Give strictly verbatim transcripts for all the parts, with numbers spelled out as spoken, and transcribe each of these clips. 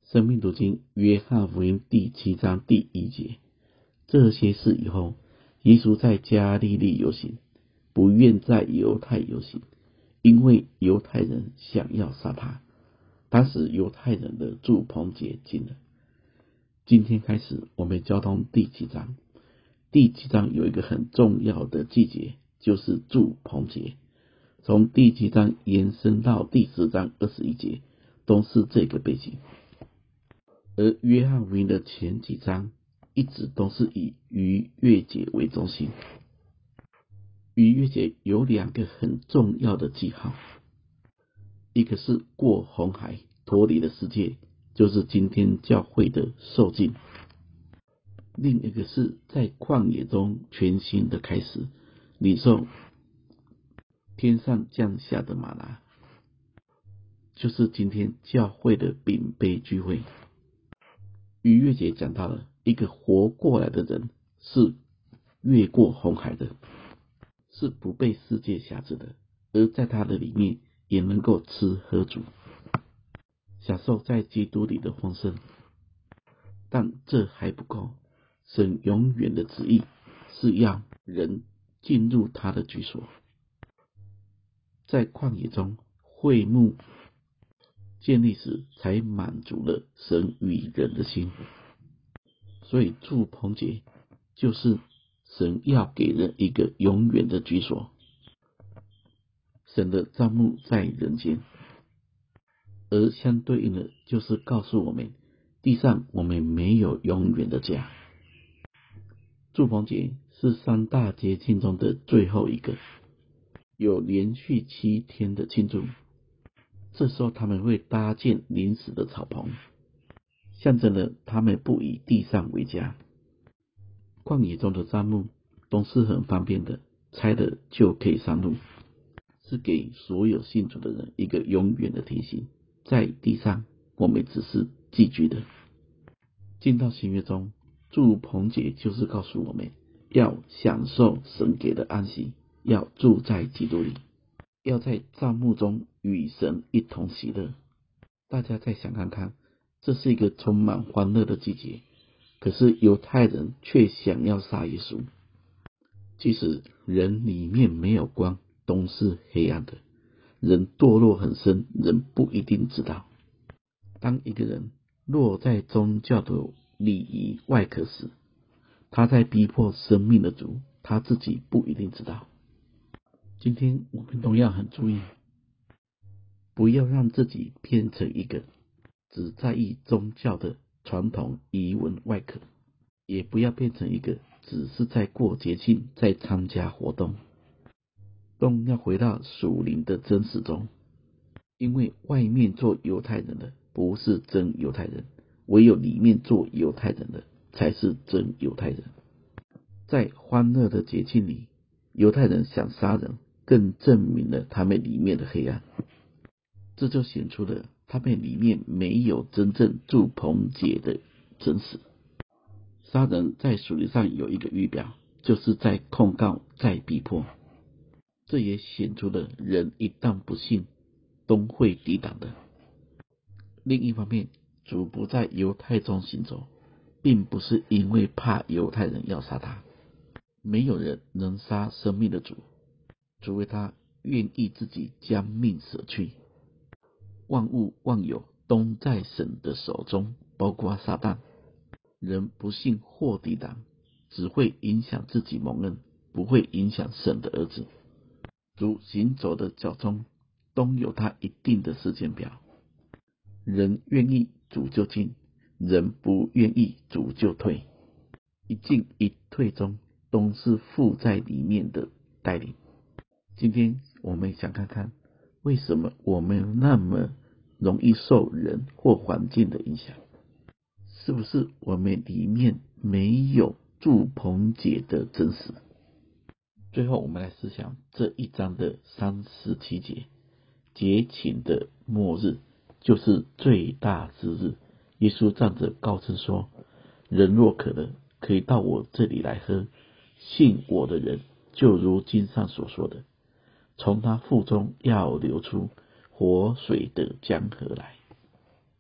生命读经约翰福音第七章第一节，这些事以后，耶稣在加利利游行，不愿在犹太游行，因为犹太人想要杀他。当时犹太人的住棚节近了。今天开始，我们交通第七章。第七章有一个很重要的季节，就是住棚节。从第七章延伸到第十章二十一节，都是这个背景。而约翰福音的前几章一直都是以逾越节为中心。逾越节有两个很重要的记号，一个是过红海脱离了世界，就是今天教会的受尽；另一个是在旷野中全新的开始，领受天上降下的玛拿，就是今天教会的饼杯聚会。逾越节讲到了一个活过来的人是越过红海的，是不被世界辖制的，而在他的里面也能够吃喝主，享受在基督里的丰盛。但这还不够，神永远的旨意是要人进入他的居所，在旷野中会幕建立时才满足了神与人的心。所以住棚节就是神要给人一个永远的居所，神的帐幕在人间，而相对应的就是告诉我们，地上我们没有永远的家。住棚节是三大节庆中的最后一个，有连续七天的庆祝。这时候他们会搭建临时的草棚，象征了他们不以地上为家。旷野中的帐幕都是很方便的，拆了就可以上路，是给所有信主的人一个永远的提醒。在地上我们只是寄居的。进到新约中，住棚节就是告诉我们要享受神给的安息，要住在基督里，要在帐幕中与神一同喜乐。大家再想看看，这是一个充满欢乐的季节，可是犹太人却想要杀耶稣。其实人里面没有光，都是黑暗的。人堕落很深，人不一定知道。当一个人落在宗教的礼仪外壳时，他在逼迫生命的主，他自己不一定知道。今天我们都要很注意，不要让自己变成一个只在意宗教的传统仪文外壳，也不要变成一个只是在过节庆，在参加活动，都要回到属灵的真实中。因为外面做犹太人的不是真犹太人，唯有里面做犹太人的才是真犹太人。在欢乐的节庆里，犹太人想杀人，更证明了他们里面的黑暗。这就显出了他们里面没有真正住棚节的真实。杀人在属灵上有一个预表，就是在控告，在逼迫。这也显出了人一旦不信，都会抵挡的。另一方面，主不在犹太中行走，并不是因为怕犹太人要杀他。没有人能杀生命的主，除非他愿意自己将命舍去。万物万有都在神的手中，包括撒旦。人不信或抵挡，只会影响自己蒙恩，不会影响神的儿子。主行走的脚中都有他一定的时间表，人愿意主就进，人不愿意主就退。一进一退中都是父在里面的带领。今天我们想看看，为什么我们那么容易受人或环境的影响？是不是我们里面没有住棚节的真实？最后我们来思想这一章的三十七节，节庆的末日就是最大之日。耶稣站着告称说，人若渴了，可以到我这里来喝，信我的人就如经上所说的，从他腹中要流出活水的江河来。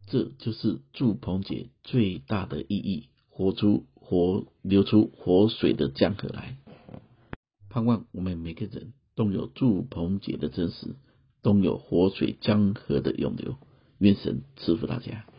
这就是祝棚节最大的意义，活出活流出活水的江河来。盼望我们每个人都有祝棚节的真实，都有活水江河的涌流。愿神赐福大家。